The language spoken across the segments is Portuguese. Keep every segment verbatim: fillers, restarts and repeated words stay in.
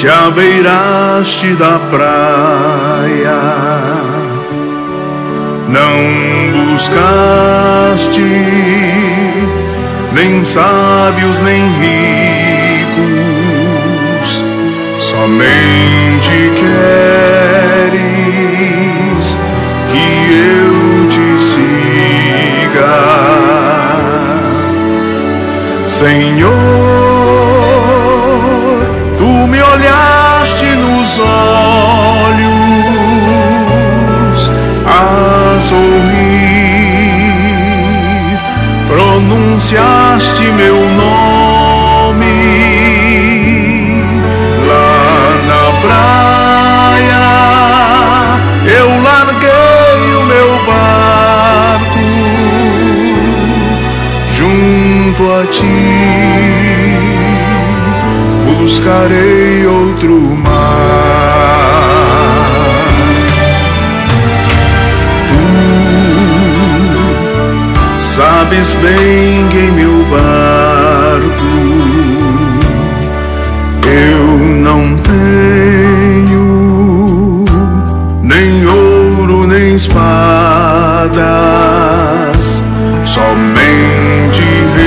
te abeiraste da praia, não buscaste nem sábios nem ricos, somente queres que eu te siga, Senhor. Tu me olhaste nos olhos a sorrir, pronunciaste meu nome lá na praia. Eu larguei o meu barco junto a ti, buscarei outro mar. Tu sabes bem que em meu barco eu não tenho nem ouro nem espadas, somente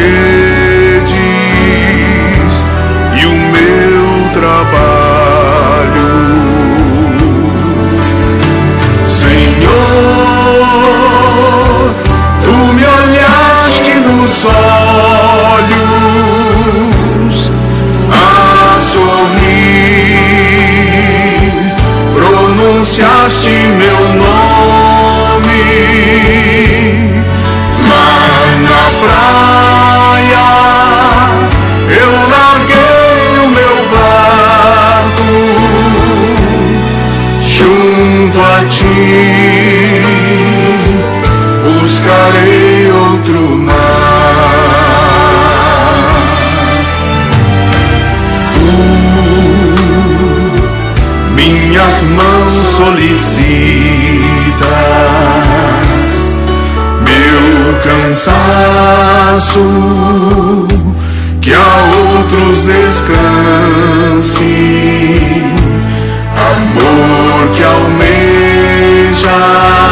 redes e o meu trabalho. Senhor, tu me olhaste nos olhos a sorrir, pronunciaste meu nome lá na praia. Eu larguei o meu barco junto a ti, buscarei outro mar. Tu minhas mãos solicitas, meu cansaço, que a outros descanse, amor que almeja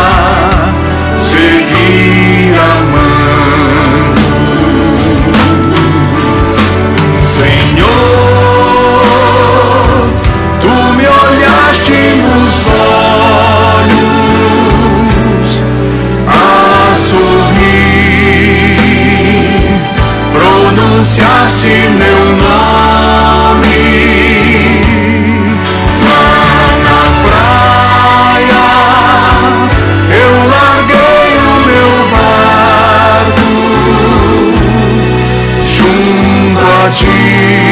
seguir amando. Senhor, tu me olhaste nos olhos a sorrir, pronunciaste meu nome lá na praia. Eu larguei o meu barco junto a ti,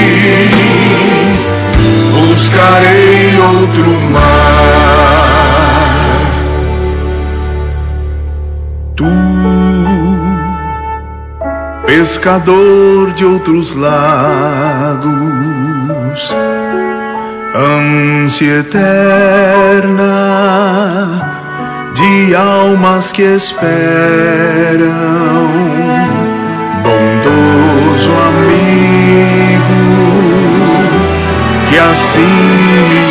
buscarei outro mar. Tu, pescador de outros lagos, ânsia eterna de almas que esperam, bondoso amigo que assim me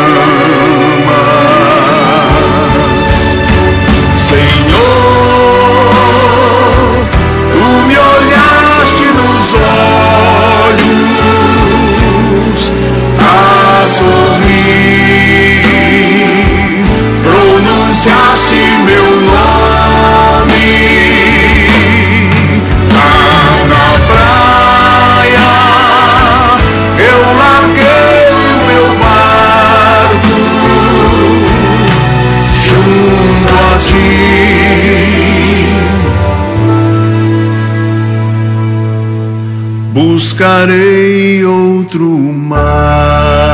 chamas. Senhor, tu me olhaste nos olhos a sorrir, pronunciaste meu nome lá na praia. Eu larguei o meu barco junto a ti, buscarei outro mar.